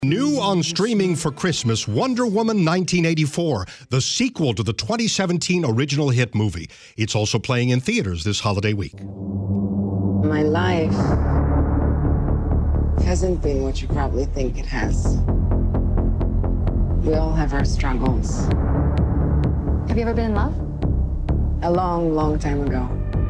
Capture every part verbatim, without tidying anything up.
New on streaming for Christmas, Wonder Woman nineteen eighty-four, the sequel to the twenty seventeen original hit movie. It's also playing in theaters this holiday week. My life hasn't been what you probably think it has. We all have our struggles. Have you ever been in love? A long, long time ago.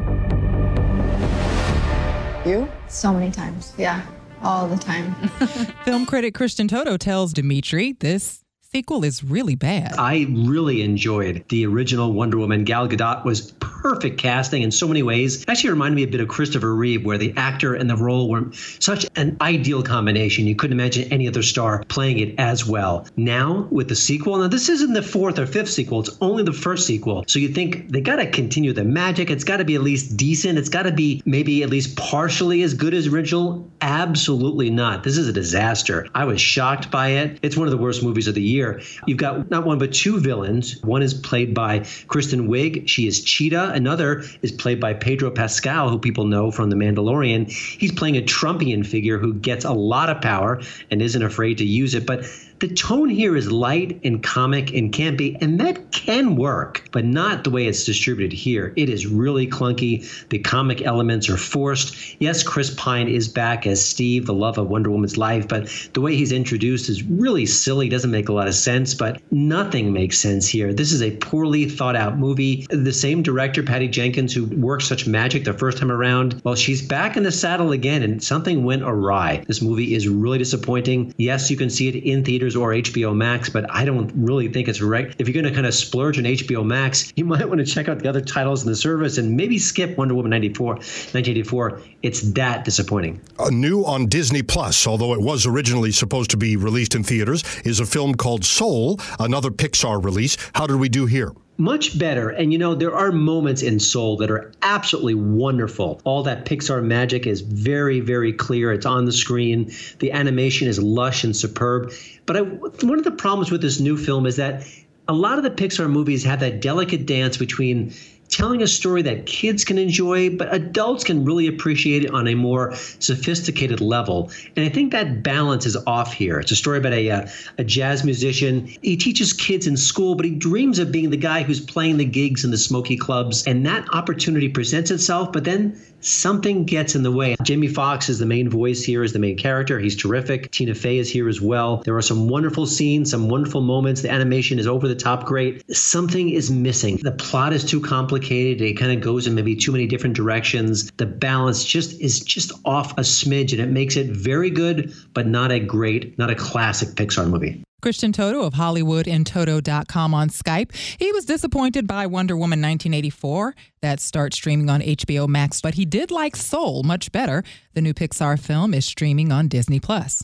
You? So many times, yeah. All the time. Film critic Christian Toto tells Dimitri this sequel is really bad. I really enjoyed the original Wonder Woman. Gal Gadot was perfect casting in so many ways. It actually reminded me a bit of Christopher Reeve, where the actor and the role were such an ideal combination. You couldn't imagine any other star playing it as well. Now, with the sequel, now this isn't the fourth or fifth sequel, it's only the first sequel. So you think they got to continue the magic. It's got to be at least decent. It's got to be maybe at least partially as good as original. Absolutely not. This is a disaster. I was shocked by it. It's one of the worst movies of the year. You've got not one, but two villains. One is played by Kristen Wiig. She is Cheetah. Another is played by Pedro Pascal, who people know from The Mandalorian. He's playing a Trumpian figure who gets a lot of power and isn't afraid to use it. But the tone here is light and comic and campy, and that can work, but not the way it's distributed here. It is really clunky. The comic elements are forced. Yes, Chris Pine is back as Steve, the love of Wonder Woman's life, but the way he's introduced is really silly, doesn't make a lot of sense, but nothing makes sense here. This is a poorly thought out movie. The same director, Patty Jenkins, who worked such magic the first time around, well, she's back in the saddle again, and something went awry. This movie is really disappointing. Yes, you can see it in theaters or H B O Max, but I don't really think it's right. If you're going to kind of splurge on H B O Max, you might want to check out the other titles in the service and maybe skip Wonder Woman ninety-four, nineteen eighty-four. It's that disappointing. Uh, new on Disney Plus, although it was originally supposed to be released in theaters, is a film called Soul, another Pixar release. How did we do here? Much better. And, you know, there are moments in Soul that are absolutely wonderful. All that Pixar magic is very, very clear. It's on the screen. The animation is lush and superb. But I, one of the problems with this new film is that a lot of the Pixar movies have that delicate dance between telling a story that kids can enjoy, but adults can really appreciate it on a more sophisticated level. And I think that balance is off here. It's a story about a, uh, a jazz musician. He teaches kids in school, but he dreams of being the guy who's playing the gigs in the smoky clubs. And that opportunity presents itself, but then something gets in the way. Jamie Foxx is the main voice here, is the main character. He's terrific. Tina Fey is here as well. There are some wonderful scenes, some wonderful moments. The animation is over the top great. Something is missing. The plot is too complicated. It kind of goes in maybe too many different directions. The balance just is just off a smidge, and it makes it very good, but not a great, not a classic Pixar movie. Christian Toto of Hollywood and Toto dot com on Skype. He was disappointed by Wonder Woman nineteen eighty-four. That starts streaming on H B O Max, but he did like Soul much better. The new Pixar film is streaming on Disney Plus.